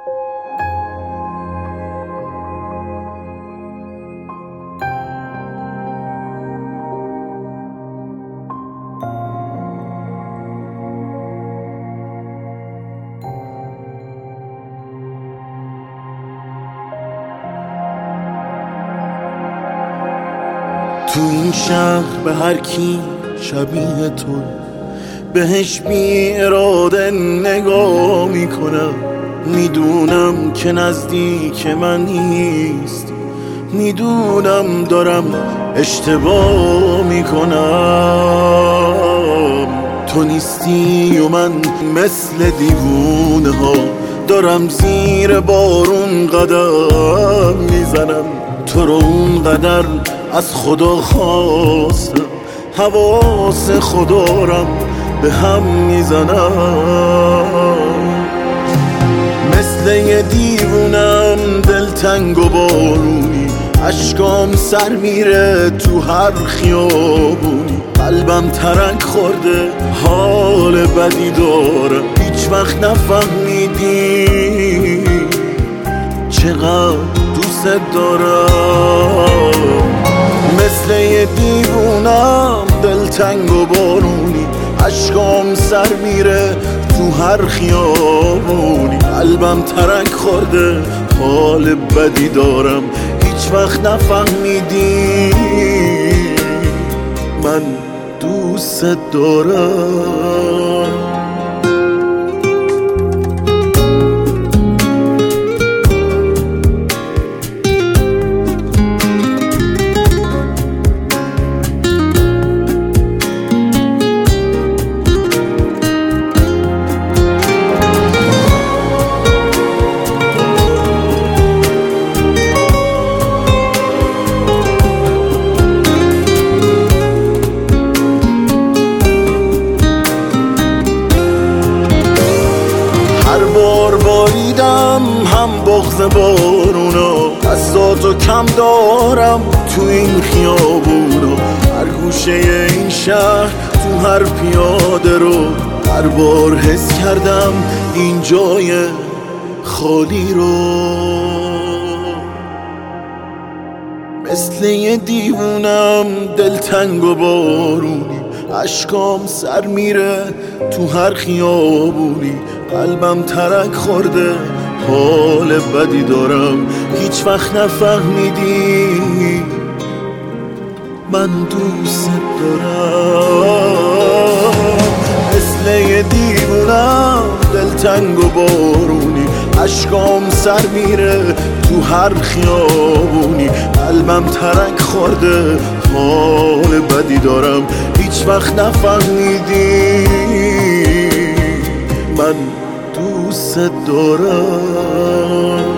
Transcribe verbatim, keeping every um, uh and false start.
تو این شهر به هر کی شبیه تو بهش بی اراده نگاه میکنم. میدونم که نزدیک من نیست، میدونم دارم اشتباه میکنم. تو نیستی و من مثل دیوونه ها دارم زیر بارون قدم میزنم. تو رو اون قدر از خدا خواستم، حواس خدا رم به هم میزنم. مثل یه دیوونم دلتنگ و بارونی، اشکام سر میره تو هر خیابونی. قلبم ترک خورده حال بدی دارم، هیچ وقت نفهمیدی چقدر دوست دارم. مثل یه دیوونم دلتنگ و بارونی، اشکام سر میره تو هر خیابونی. قلبم ترک خورده حال بدی دارم، هیچ وقت نفهمیدی من دوست دارم. باریدم هم بغض بارونا، دستاتو کم دارم تو این خیابونا. هر گوشه این شهر تو هر پیاده رو، هر بار حس کردم این جای خالی رو. مثل یه دیوونم دلتنگ و بارونی، اشکام سر میره تو هر خیابونی. قلبم ترک خورده حال بدی دارم، هیچ وقت نفهمیدی من دوست دارم. مثل یه دیوونم دلتنگ و بارونی، اشکام سر میره تو هر خیابونی. قلبم ترک خورده حال بدی دارم، هیچ وقت نفهمیدی من دوست دارم.